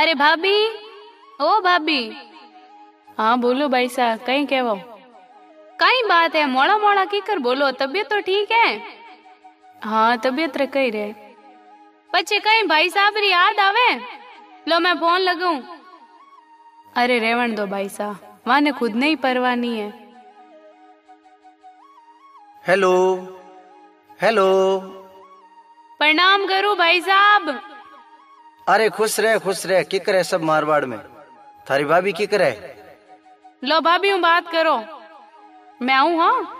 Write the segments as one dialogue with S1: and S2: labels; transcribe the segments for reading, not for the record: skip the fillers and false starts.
S1: अरे भाभी, ओ भाभी। हाँ बोलो भाई साहब, कहीं कहवो। कई बात है, मोड़ा मोड़ा की कर बोलो। तबीयत तो ठीक है? हाँ तबीयत रख ही रहे। पछे कहीं भाई साहब री याद आवे लो मैं फोन लगाऊं। अरे रेवण दो भाई साहब, माने खुद नहीं परवाह नहीं है।
S2: हेलो हेलो,
S1: प्रणाम करूं भाई साहब।
S2: अरे खुश रहे की करे सब मारवाड़ में। थारी भाभी की करे?
S1: लो भाभी हूँ बात करो, मैं आऊं। हाँ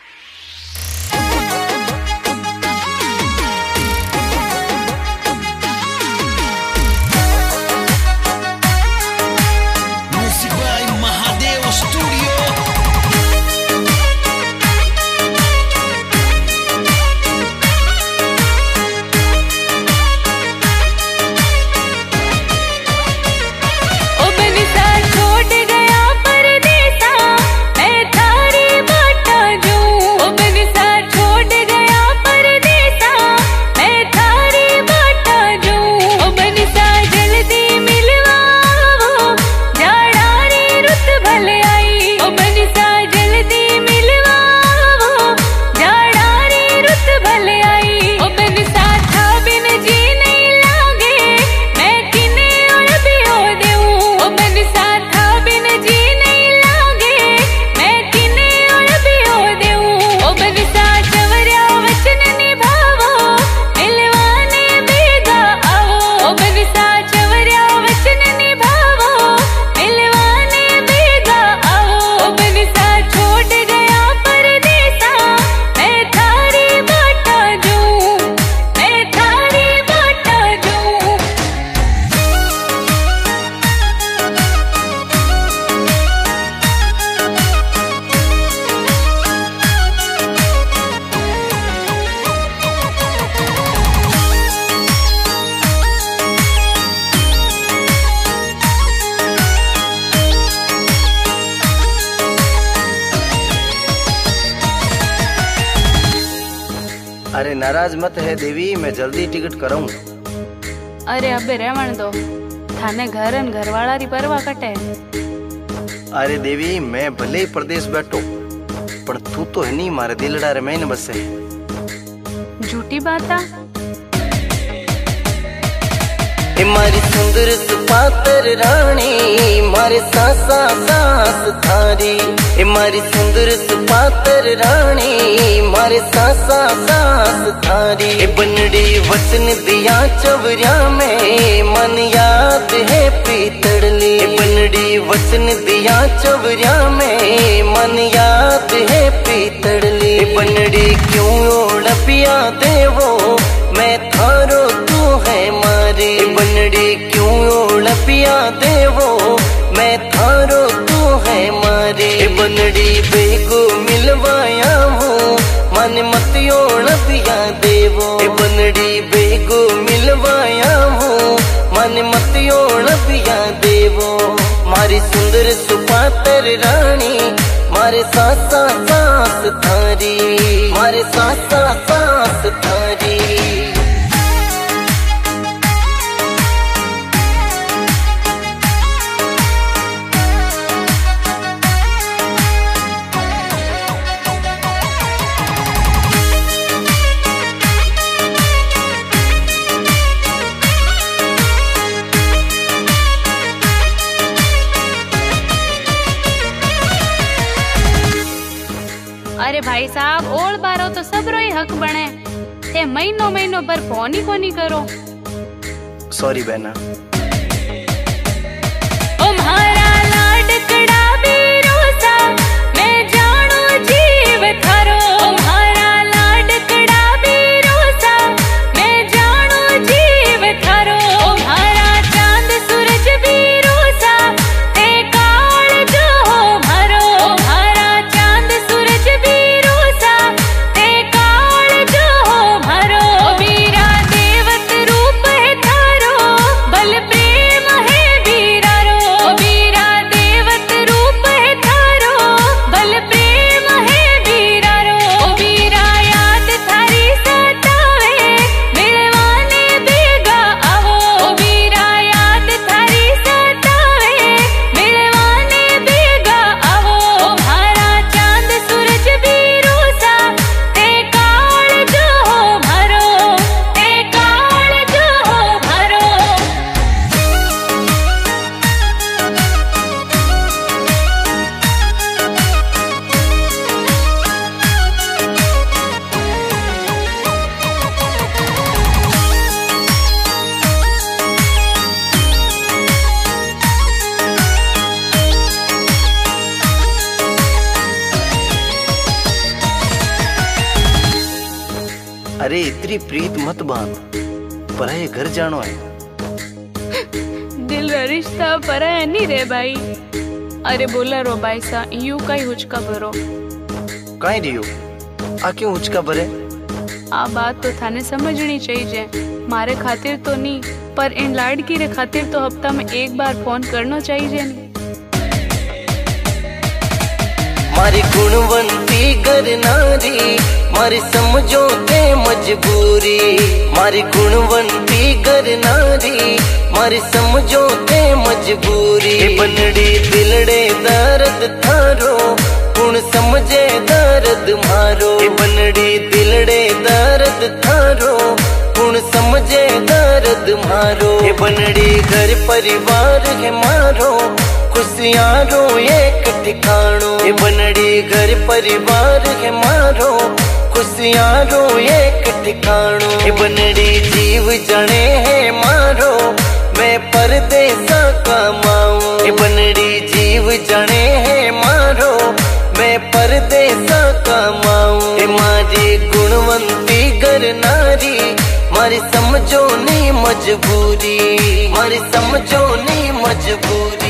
S2: अरे नाराज मत है देवी, मैं जल्दी टिकट कराऊं।
S1: अरे अबे रहवन दो, थाने घरन घरवाला री परवाह कटे।
S2: अरे देवी मैं भले ही प्रदेश बैठो पर तू तो है नहीं मारे दिलड़ा रे मैंने बसे।
S1: झूठी बात।
S2: मारी सुंदर सुपातर रानी, मारे सासा सास थारी। मारी सुंदर सुपातर रानी, मारे सासा सास थारी। बनड़ी वचन दिया चवरिया में, मन याद है पीतड़ली। बनड़ी वचन दिया चवरिया में, मन याद है पीतड़ली। बनड़ी क्यों ओढ़ पिया देवो, मैं थारो तू है मारी। बनड़ी क्यों ओढ़ पिया देवो, मैं थारो तू है मारी। बनड़ी बेगो मिलवाया हूँ, मन मत ओढ़ पिया देवो। बनड़ी बेगो मिलवाया हूँ, मन मत ओढ़ पिया देवो। मारी सुंदर सुपातर रानी, मारे सासा सास थारी। मारे सासा सास थारी।
S1: अरे भाई साहब ओल बारो तो सबरो ही हक बने थे, महीनों महीनों पर फोन ही कोनी करो।
S2: सॉरी बहना।
S1: बल
S2: अरे इतनी प्रीत मत बांध, पराये घर जानो है।
S1: दिल रा रिश्ता पराया नहीं रे भाई। अरे बोला रो भाई सा यू कई हुचका भरो
S2: काई रियो आ क्यों हुचका भरे?
S1: आ बात तो थाने समझनी चाहिए। मारे खातिर तो नहीं पर इन लाड़की रे खातिर तो हफ्ता में एक बार फोन करना चाहिए नहीं।
S2: मारी गुणवंती घर नारी, मारी समझो ते मजबूरी। मारी गुणवंती घर नारी, मारी समझो ते मजबूरी। बनड़ी दिलड़े दर्द थारो, कुण समझे दर्द मारो। बनड़ी दिलड़े दर्द थारो, कुण समझे दर्द मारो। बनड़ी घर परिवार है मारो, खुशियां रो एक ठिकानो। बनड़ी घर परिवार है मारो, खुशियां रो एक ठिकानो। बनड़ी जीव जने है मारो, मैं परदेसा कमाऊं। बनड़ी जीव जने है मारो, मैं परदेसा कमाऊं। मारी गुणवंती घर नारी, मारी समझो नी मजबूरी। मारी समझो नी मजबूरी।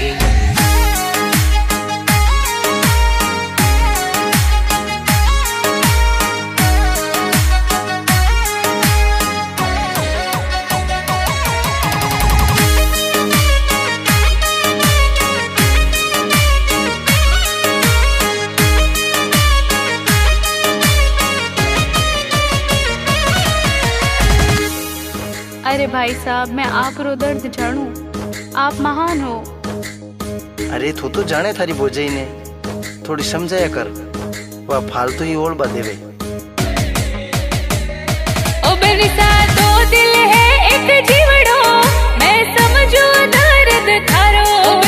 S1: अरे भाई साहब मैं आप रो दर्द जानू, आप महान हो।
S2: अरे तू तो जाने थारी भोजाई ने, थोड़ी समझाया कर, वह फालतू ही ओढ़ देवे।
S1: ओ बेटा दो दिल है एक जीवड़ो, मैं समझो दर्द थारो।